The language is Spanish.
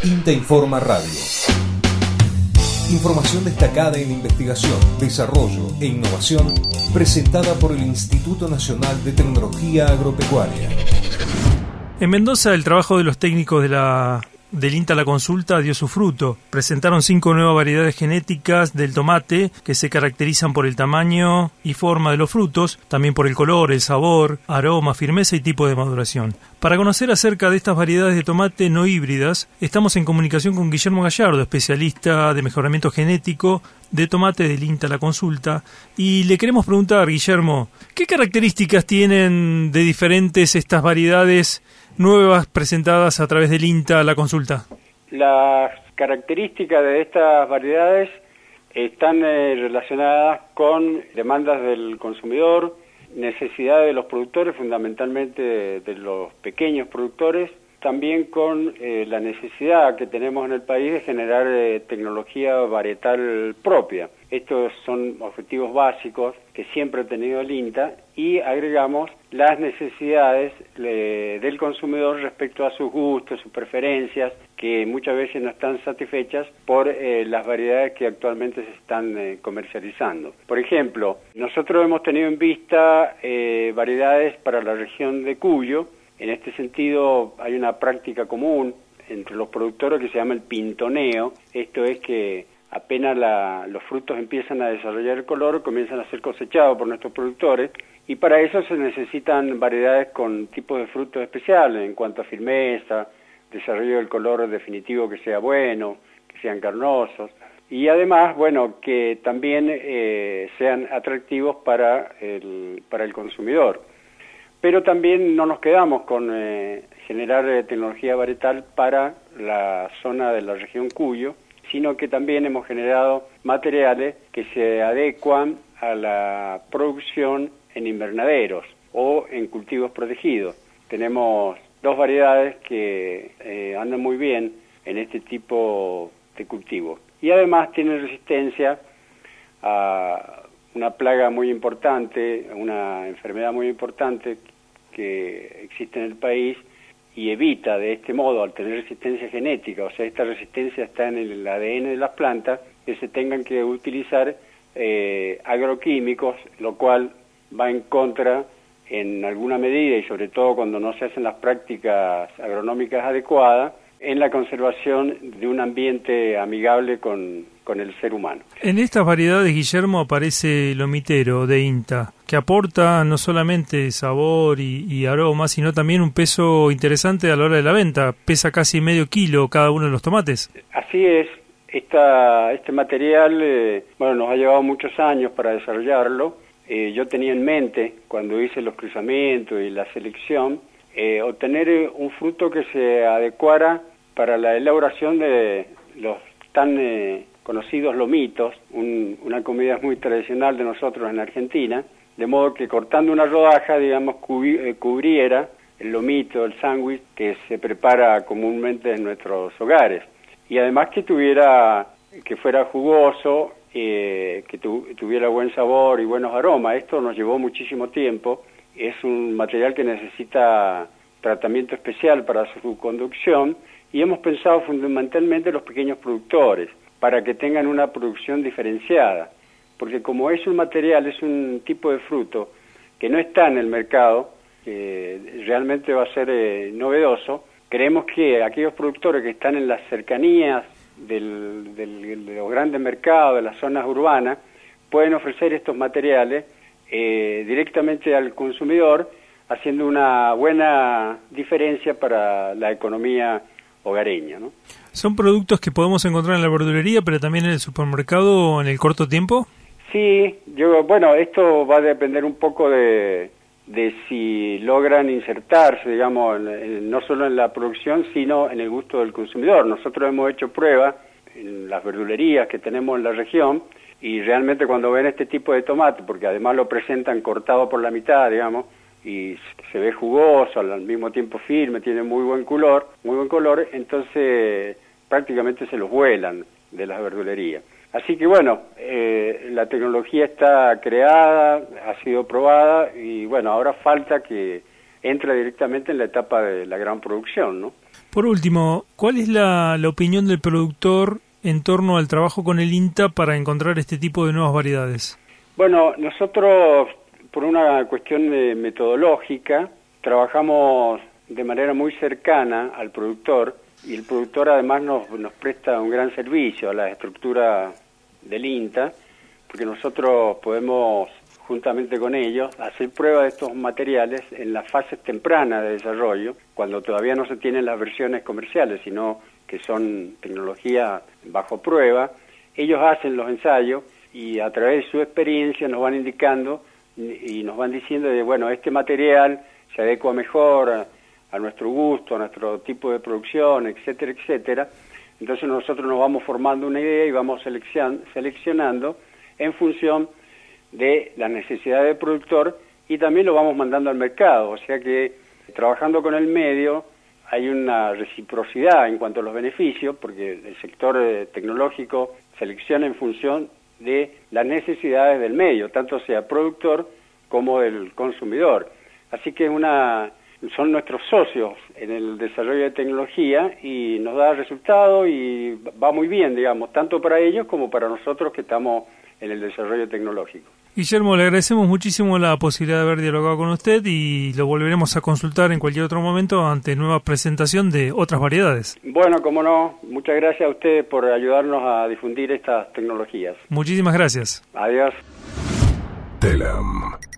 INTA Informa Radio. Información destacada en investigación, desarrollo e innovación presentada por el Instituto Nacional de Tecnología Agropecuaria. En Mendoza, el trabajo de los técnicos del INTA La Consulta dio su fruto. Presentaron 5 nuevas variedades genéticas del tomate que se caracterizan por el tamaño y forma de los frutos, también por el color, el sabor, aroma, firmeza y tipo de maduración. Para conocer acerca de estas variedades de tomate no híbridas, estamos en comunicación con Guillermo Gallardo, especialista de mejoramiento genético de tomate del INTA La Consulta. Y le queremos preguntar, Guillermo, ¿qué características tienen de diferentes estas variedades nuevas presentadas a través del INTA La Consulta? Las características de estas variedades están relacionadas con demandas del consumidor, necesidades de los productores, fundamentalmente de los pequeños productores, también con la necesidad que tenemos en el país de generar tecnología varietal propia. Estos son objetivos básicos que siempre ha tenido el INTA y agregamos las necesidades del consumidor respecto a sus gustos, sus preferencias, que muchas veces no están satisfechas por las variedades que actualmente se están comercializando. Por ejemplo, nosotros hemos tenido en vista variedades para la región de Cuyo. En este sentido hay una práctica común entre los productores que se llama el pintoneo. Esto es que apenas los frutos empiezan a desarrollar el color, comienzan a ser cosechados por nuestros productores, y para eso se necesitan variedades con tipos de frutos especiales en cuanto a firmeza, desarrollo del color definitivo que sea bueno, que sean carnosos, y además, bueno, que también sean atractivos para el consumidor. Pero también no nos quedamos con generar tecnología varietal para la zona de la región Cuyo, sino que también hemos generado materiales que se adecuan a la producción en invernaderos o en cultivos protegidos. Tenemos 2 variedades que andan muy bien en este tipo de cultivos. Y además tienen resistencia a una plaga muy importante, una enfermedad muy importante que existe en el país, y evita de este modo, al tener resistencia genética, o sea, esta resistencia está en el ADN de las plantas, que se tengan que utilizar agroquímicos, lo cual va en contra en alguna medida, y sobre todo cuando no se hacen las prácticas agronómicas adecuadas, en la conservación de un ambiente amigable con el ser humano. En estas variedades, Guillermo, aparece el omitero de INTA, que aporta no solamente sabor y aroma, sino también un peso interesante a la hora de la venta. Pesa casi medio kilo cada uno de los tomates. Así es. Este material nos ha llevado muchos años para desarrollarlo. Yo tenía en mente, cuando hice los cruzamientos y la selección, obtener un fruto que se adecuara para la elaboración de los tan conocidos lomitos, una comida muy tradicional de nosotros en Argentina, de modo que cortando una rodaja, digamos, cubriera el lomito, el sándwich que se prepara comúnmente en nuestros hogares. Y además que fuera jugoso, que tuviera buen sabor y buenos aromas. Esto nos llevó muchísimo tiempo. Es un material que necesita tratamiento especial para su conducción, y hemos pensado fundamentalmente en los pequeños productores, para que tengan una producción diferenciada, porque como es un material, es un tipo de fruto que no está en el mercado, realmente va a ser novedoso. Creemos que aquellos productores que están en las cercanías de los grandes mercados, de las zonas urbanas, pueden ofrecer estos materiales directamente al consumidor, haciendo una buena diferencia para la economía hogareña, ¿no? ¿Son productos que podemos encontrar en la verdulería, pero también en el supermercado en el corto tiempo? Sí, esto va a depender un poco de si logran insertarse, digamos, no solo en la producción, sino en el gusto del consumidor. Nosotros hemos hecho pruebas en las verdulerías que tenemos en la región, y realmente cuando ven este tipo de tomate, porque además lo presentan cortado por la mitad, digamos, y se ve jugoso, al mismo tiempo firme, tiene muy buen color, entonces prácticamente se los vuelan de las verdulerías. Así que la tecnología está creada, ha sido probada, y ahora falta que entre directamente en la etapa de la gran producción, ¿no? Por último, ¿cuál es la opinión del productor en torno al trabajo con el INTA para encontrar este tipo de nuevas variedades? Bueno, nosotros, por una cuestión metodológica, trabajamos de manera muy cercana al productor, y el productor además nos presta un gran servicio a la estructura del INTA, porque nosotros podemos, juntamente con ellos, hacer prueba de estos materiales en las fases tempranas de desarrollo, cuando todavía no se tienen las versiones comerciales, sino que son tecnología bajo prueba. Ellos hacen los ensayos y a través de su experiencia nos van indicando y nos van diciendo de, bueno, este material se adecua mejor a nuestro gusto, a nuestro tipo de producción, etcétera, etcétera. Entonces nosotros nos vamos formando una idea y vamos seleccionando en función de la necesidad del productor, y también lo vamos mandando al mercado. O sea que trabajando con el medio hay una reciprocidad en cuanto a los beneficios, porque el sector tecnológico selecciona en función de las necesidades del medio, tanto sea productor como del consumidor. Así que son nuestros socios en el desarrollo de tecnología y nos da resultados y va muy bien, digamos, tanto para ellos como para nosotros que estamos en el desarrollo tecnológico. Guillermo, le agradecemos muchísimo la posibilidad de haber dialogado con usted y lo volveremos a consultar en cualquier otro momento ante nueva presentación de otras variedades. Bueno, como no, muchas gracias a ustedes por ayudarnos a difundir estas tecnologías. Muchísimas gracias. Adiós. Telam.